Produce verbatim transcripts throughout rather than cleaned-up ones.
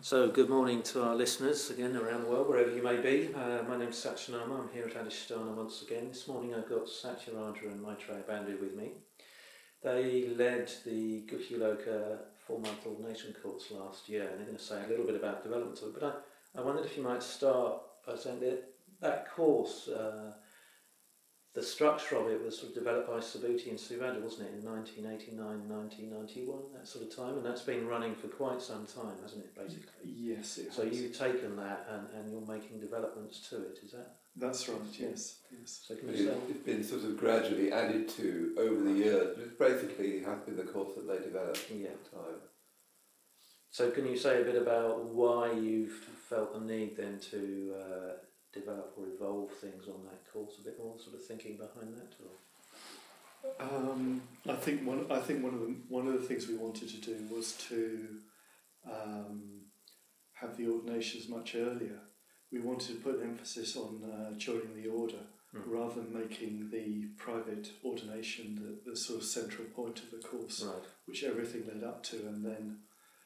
So, good morning to our listeners again around the world, wherever you may be. Uh, my name is Satyanama. I'm here at Adhisthana once again. This morning I've got Satyaraja and Maitreya Bandhu with me. They led the Guhyaloka four-month ordination course last year, and they're going to say a little bit about development of it. But I, I wondered if you might start by saying that that course, uh, the structure of it was sort of developed by Subhuti and Suvajja, wasn't it, in nineteen eighty-nine, nineteen ninety-one, that sort of time, and that's been running for quite some time, hasn't it, basically? Yes, it So has. you've taken that and, and you're making developments to it, is that? That's right, yes. yes. So can you say? It's been sort of gradually added to over the years, but it basically has been the course that they developed Yeah. at the time. So can you say a bit about why you've felt the need then to uh, develop or evolve things on that course, a bit more sort of thinking behind that? Or? Um, I think one. I think one of the one of the things we wanted to do was to um, have the ordinations much earlier. We wanted to put emphasis on uh, joining the order mm. rather than making the private ordination the, the sort of central point of the course, right. which everything led up to, and then.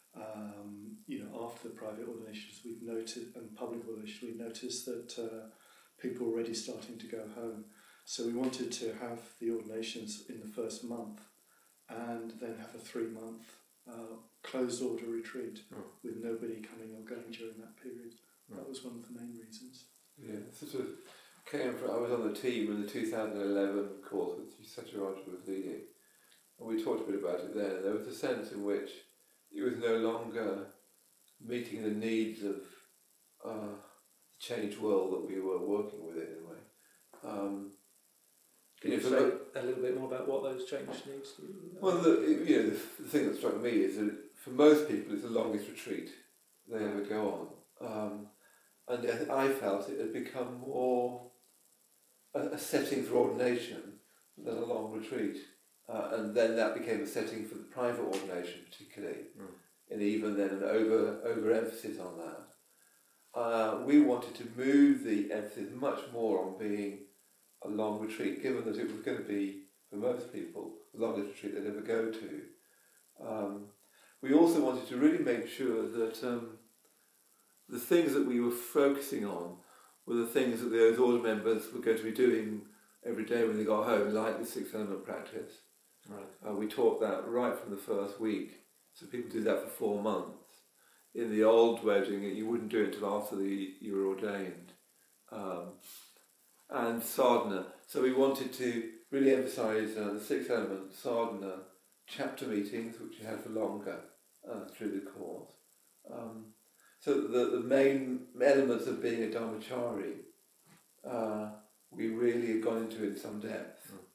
Um, you know, after the private ordinations, we've noted, and public ordinations, we've noticed that uh, people were already starting to go home. So we wanted to have the ordinations in the first month, and then have a three-month uh, closed order retreat oh. with nobody coming or going during that period. Oh. That was one of the main reasons. Yeah, sort of came from. I was on the team in the two thousand eleven course which Satyaraja was leading, and we talked a bit about it then. There was a sense in which it was no longer meeting the needs of uh, the changed world that we were working with it in a way. Um, Can you, you say a little bit more about what those changed needs do? Well, the, you know, the, the thing that struck me is that for most people it's the longest retreat they ever go on. Um, and I felt it had become more a, a setting for ordination than a long retreat. Uh, and then that became a setting for the private ordination particularly, mm. and even then an over over emphasis on that. Uh, we wanted to move the emphasis much more on being a long retreat, given that it was going to be, for most people, the longest retreat they'd ever go to. Um, we also wanted to really make sure that um, the things that we were focusing on were the things that those order members were going to be doing every day when they got home, like the six element practice. Right. Uh, we taught that right from the first week, so people do that for four months. In the old way of doing it, you wouldn't do it until after the, you were ordained. Um, and sadhana. So we wanted to really emphasise uh, the six element sadhana chapter meetings, which you had for longer uh, through the course. Um, so the, the main elements of being a dharmachari, uh, we really have gone into in some depth. Mm.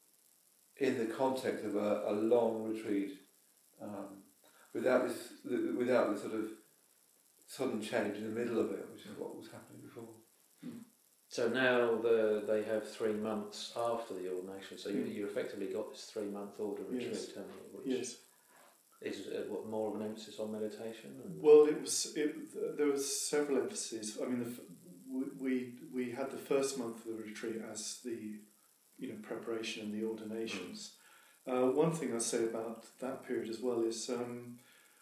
In the context of a, a long retreat, um, without this, the, without the sort of sudden change in the middle of it, which is what was happening before. So now the, they have three months after the ordination. So you, you effectively got this three-month order retreat, yes. haven't you? Which yes. Is uh, what more of an emphasis on meditation? And well, it was. It, there was several emphases. I mean, the, we we had the first month of the retreat as the you know, preparation and the ordinations. Mm. Uh, one thing I say about that period as well is um,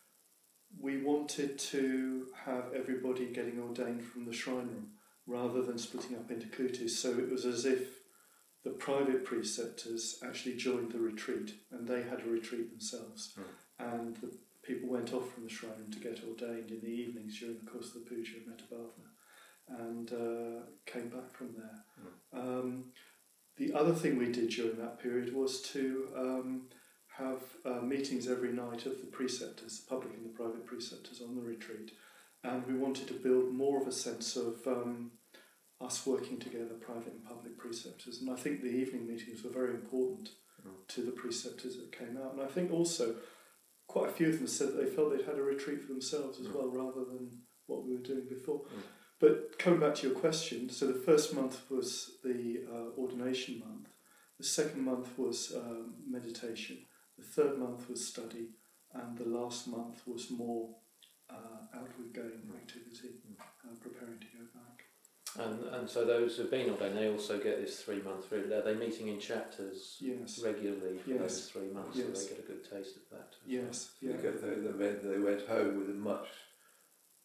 we wanted to have everybody getting ordained from the shrine room rather than splitting up into kutis. So it was as if the private preceptors actually joined the retreat and they had a retreat themselves. Mm. And the people went off from the shrine room to get ordained in the evenings during the course of the puja of Metabhavana and uh, came back from there. Mm. Um, The other thing we did during that period was to um, have uh, meetings every night of the preceptors, the public and the private preceptors on the retreat. And we wanted to build more of a sense of um, us working together, private and public preceptors. And I think the evening meetings were very important mm. to the preceptors that came out. And I think also quite a few of them said that they felt they'd had a retreat for themselves as mm. well, rather than what we were doing before. Mm. But coming back to your question, so the first month was the uh, ordination month, the second month was um, meditation, the third month was study, and the last month was more uh, outward going activity, uh, preparing to go back. And and so those who've been ordained, they also get this three month period. Are they meeting in chapters yes. regularly for yes. those three months, yes. so they get a good taste of that? Yes, yeah. yeah. Because they, they, went, they went home with a much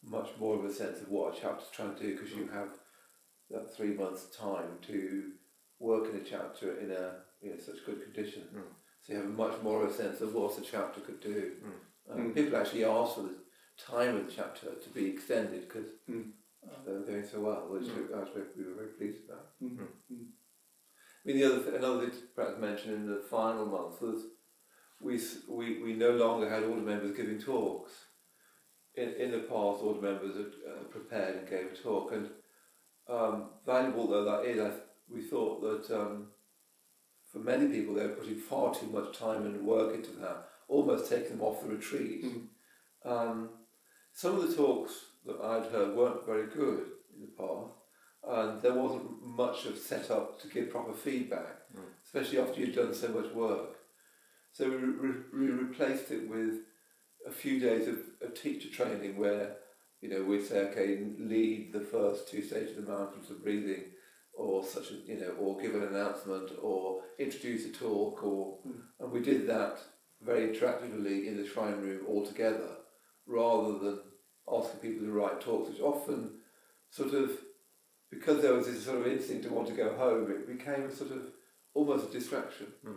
much more of a sense of what a chapter's trying to do, because you have that three months time to work in a chapter in a you know, such good condition. Mm. So you have much more of a sense of what the chapter could do. Mm. Um, Mm. People actually ask for the time of the chapter to be extended because Mm. uh, they were doing so well, which Mm. I was very, we were very pleased about. Mm. Mm. Mm. I mean, the other th- another thing to perhaps mention in the final month was we s- we, we no longer had order members giving talks. In in the past, order members had uh, prepared and gave a talk, and um, valuable though that is, I, th- we thought that um, for many people they were putting far too much time and work into that, almost taking them off the retreat. Mm. Um, some of the talks that I'd heard weren't very good in the past, and there wasn't much of set up to give proper feedback, Mm. especially after you'd done so much work. So we, re- we replaced it with a few days of, of teacher training where, you know, we'd say, okay, lead the first two stages of the mindfulness of breathing, or such a, you know, or give an announcement, or introduce a talk, or, Mm. and we did that very interactively in the shrine room all together, rather than asking people to write talks, which often sort of, because there was this sort of instinct to want to go home, it became sort of almost a distraction. Mm.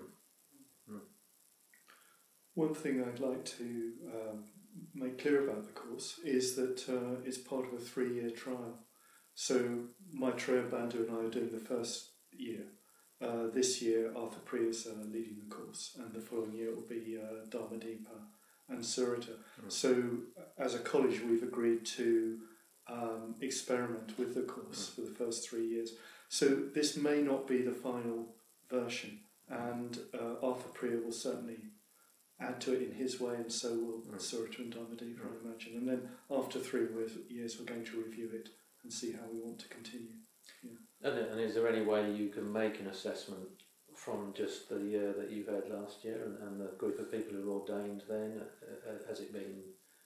One thing I'd like to um, make clear about the course is that uh, it's part of a three-year trial. So Maitreya Bandhu and I are doing the first year. Uh, this year, Arthur Priya is uh, leading the course, and the following year it will be uh, Dharmadeepa and Surita. Mm. So, as a college, we've agreed to um, experiment with the course Mm. for the first three years. So, this may not be the final version, and uh, Arthur Priya will certainly add to it in his way, and so will Mm. Surita and Dharmadeepa, Mm. I imagine. And then after three years, we're going to review it and see how we want to continue. And, and is there any way you can make an assessment from just the year that you've had last year and, and the group of people who were ordained then? Uh, uh, has it been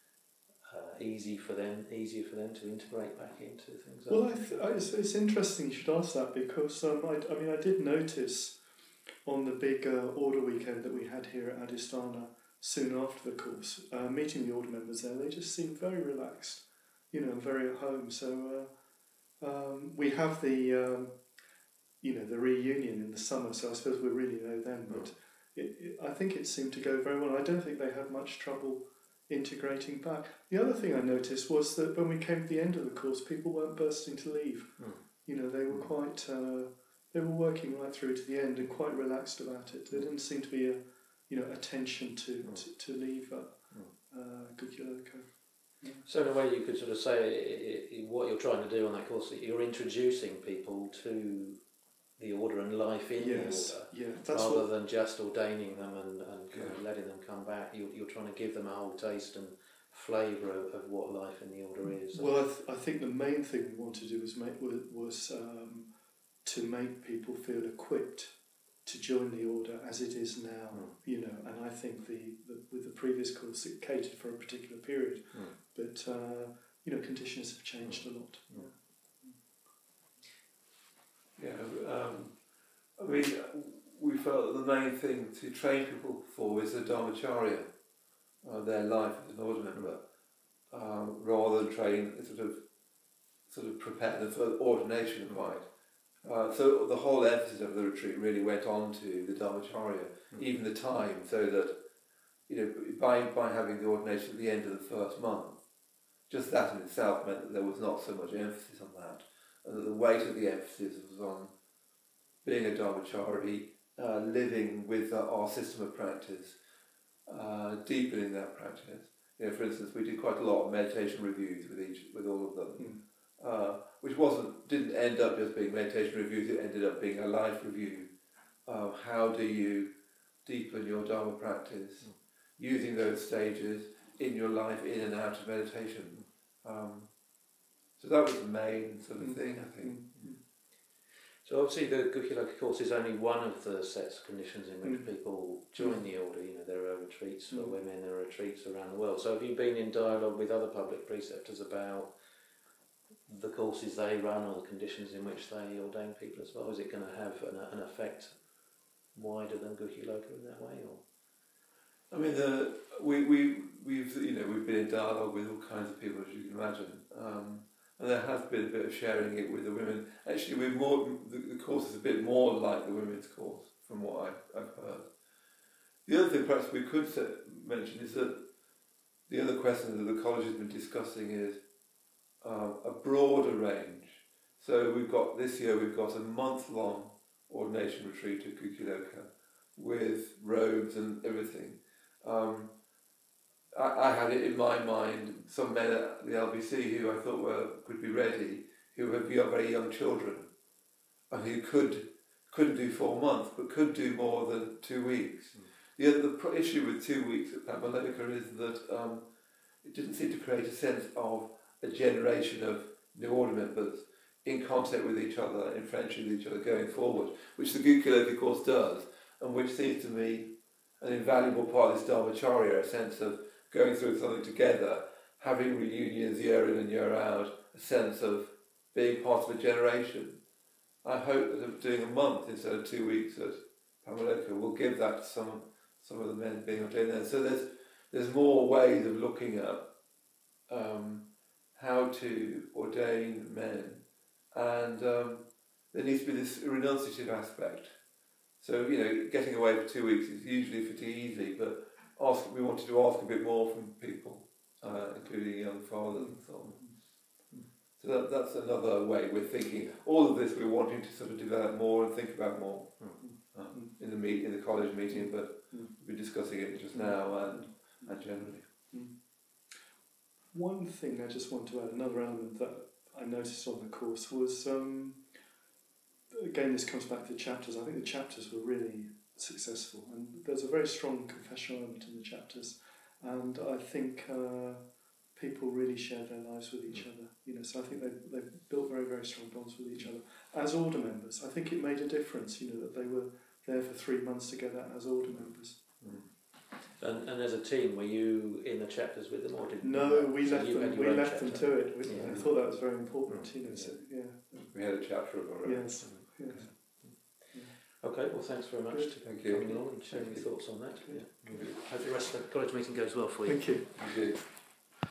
uh, easy for them, easier for them to integrate back into things? Well, I th- I, it's, it's interesting you should ask that, because um, I, I mean, I did notice on the big uh, order weekend that we had here at Adhisthana soon after the course, uh, meeting the order members there, they just seemed very relaxed, you know, very at home. So uh, um, we have the, um, you know, the reunion in the summer, so I suppose we really know them. But it, it, I think it seemed to go very well. I don't think they had much trouble integrating back. The other thing I noticed was that when we came to the end of the course, people weren't bursting to leave. Mm. You know, they were Mm. quite, uh, they were working right through to the end and quite relaxed about it. There didn't seem to be a, you know, a tension to, Mm. to, to leave uh, Mm. uh, Gukilaka. So in a way you could sort of say i- i- what you're trying to do on that course, that you're introducing people to the order and life in Yes, the order, yeah, that's rather what. than just ordaining them and, and kind of Yeah. letting them come back. You're, you're trying to give them a whole taste and flavour of, of what life in the order is. Well, I, th- I think the main thing we wanted to do was make was, was um, to make people feel equipped to join the order as it is now. Mm. You know, and I think the, the with the previous course it catered for a particular period, Mm. but uh, you know, conditions have changed a lot. Yeah, um, I mean, we felt that the main thing to train people for is the Dharmacharya, uh, their life as an order member, um, rather than train, sort of, sort of prepare them for ordination quite. Uh, so the whole emphasis of the retreat really went on to the Dharmacharya, Mm. even the time, so that, you know, by, by having the ordination at the end of the first month, just that in itself meant that there was not so much emphasis on that, and that the weight of the emphasis was on being a Dharmachari, uh, living with uh, our system of practice, uh, deepening that practice. You know, for instance, we did quite a lot of meditation reviews with each, with all of them. Mm. Uh, which wasn't didn't end up just being meditation reviews, it ended up being a life review of how do you deepen your Dharma practice, Mm. using those stages in your life, in and out of meditation. Um, so that was the main sort of Mm. thing, I think. Mm. So obviously the Gukilaka course is only one of the sets of conditions in which Mm. people join the order. You know, there are retreats for Mm. women, there are retreats around the world. So have you been in dialogue with other public preceptors about the courses they run or the conditions in which they ordain people as well? Is it going to have an, an effect wider than Gukilaka in that way? Or? I mean, the, we, we, we've, you know, we've been in dialogue with all kinds of people, as you can imagine. Um, and there has been a bit of sharing it with the women. Actually, we're more, the, the course is a bit more like the women's course, from what I've, I've heard. The other thing perhaps we could say, mention is that the other question that the college has been discussing is uh, a broader range. So we've got, this year we've got a month-long ordination retreat at Kukiloka with robes and everything. Um, I, I had it in my mind, some men at the L B C who I thought were could be ready, who have got very young children, and who could, couldn't do four months, but could do more than two weeks. Mm. The other the pro- issue with two weeks at Pamaloka is that um, it didn't seem to create a sense of a generation of new order members in contact with each other, in friendship with each other going forward, which the Kukiloka course does, and which seems to me an invaluable part of this Dharmacharya, a sense of going through something together, having reunions year in and year out, a sense of being part of a generation. I hope that doing a month instead of two weeks at Pamaloka will give that to some some of the men being ordained there. So there's there's more ways of looking at um, how to ordain men, and um, there needs to be this renunciative aspect. So, you know, getting away for two weeks is usually pretty easy, but ask, we wanted to ask a bit more from people, uh, including young fathers and so on. So that, that's another way we're thinking. All of this we're wanting to sort of develop more and think about more uh, in the meet in the college meeting, but we're discussing it just now and, and generally. One thing I just want to add, another element that I noticed on the course was, um, again, this comes back to chapters. I think the chapters were really successful, and there's a very strong confessional element in the chapters, and I think uh, people really shared their lives with each other. You know, so I think they they built very very strong bonds with each other as order members. I think it made a difference. You know, that they were there for three months together as order members. Mm. And, and as a team, were you in the chapters with them, or did no? We so left you them. We left them to it. We, yeah. I thought that was very important. You know, so, yeah. We had a chapter of our own. Yes. Yes. Okay, well, thanks very much Good. for Thank you. coming along and sharing your thoughts on that. Yeah. Hope the rest of the college meeting goes well for you. Thank you. Thank you.